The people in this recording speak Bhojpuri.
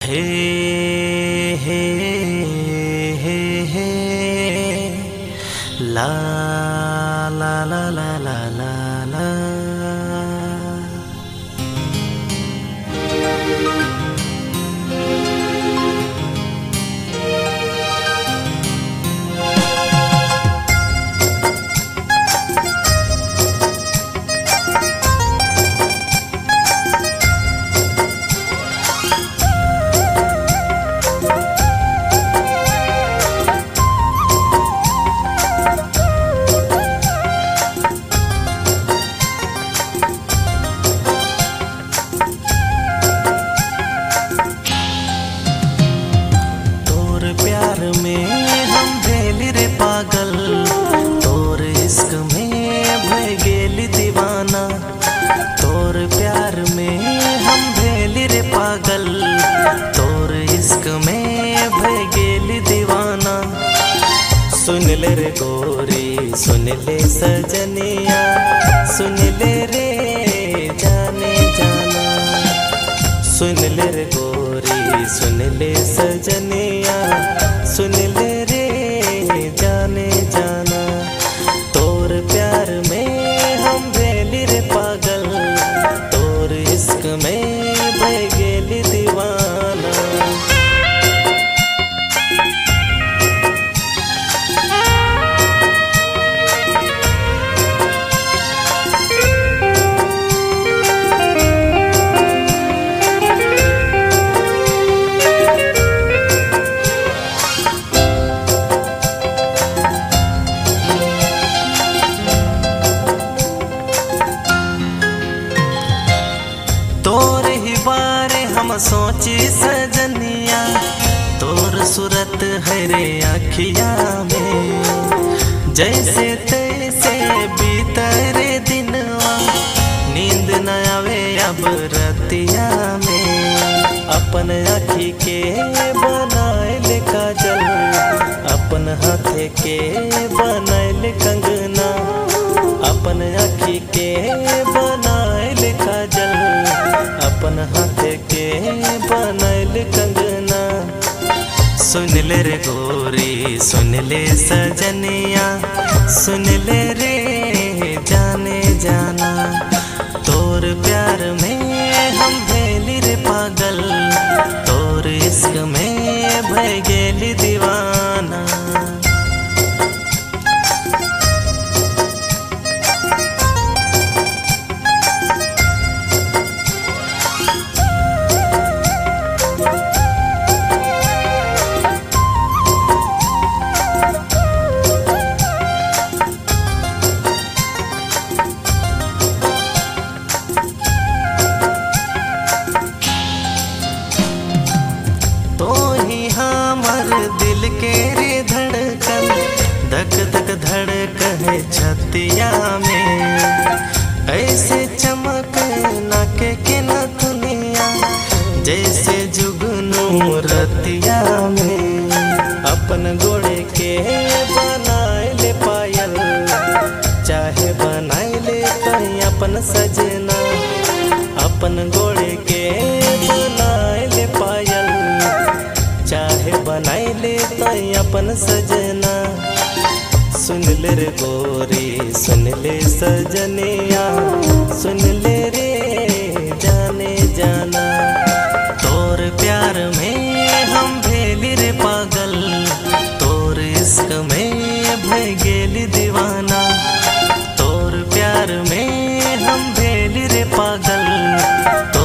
हे हे हे हे ला ला ला ला ला ला ला। प्यार में हम भेल रे पागल, तोर इश्क में भय गेल दीवाना। तोर प्यार में हम भेल रे पागल, तोर इश्क में भय गेल दीवाना। सुन ले रे गोरी, सुन ले सजनिया, सुन ले रे जाने जाना। सुन ले रे गोरी, सुन ले सजनिया, सुन ले रे जाने जाना। तोर प्यार में हम भेल रे पागल, तोर इश्क में भय गेल दीवाना। तोर ही बारे हम सोची सजनिया, तोर सूरत है रे अखिया में। जैसे तैसे बीते रे दिनवा, नींद न आवे अब रतिया में। अपन आँखी के बनायल काजल, अपन हाथे के बनायल कंगना। अपन आँखी के बनायल काजल, अपन हाथ के बनैल कंगना। सुन ले रे गोरी, सुन ले सजनिया, सुन ले रे जाने जाना। तोर प्यार में हम भेल रे पागल, तोर इश्क में भय गेल दीवाना। दिल के रे धड़कन, धक धक धड़क है छतिया में। ऐसे चमक नाके के न दुनिया, जैसे जुगनू रतिया में। अपन गोड़े के बनाए पायल, चाहे बनाए ले अपन सजना। अपन गोड़े के बनाए पायल, चाहे बनाई ले अपन सजना। सुन ले रे गोरी, सुन ले सजनिया, सुन ले रे जाने जाना। तोर प्यार में हम भेल रे पागल, तोर इश्क में भय गेल दीवाना। तोर प्यार में हम भेल रे पागल,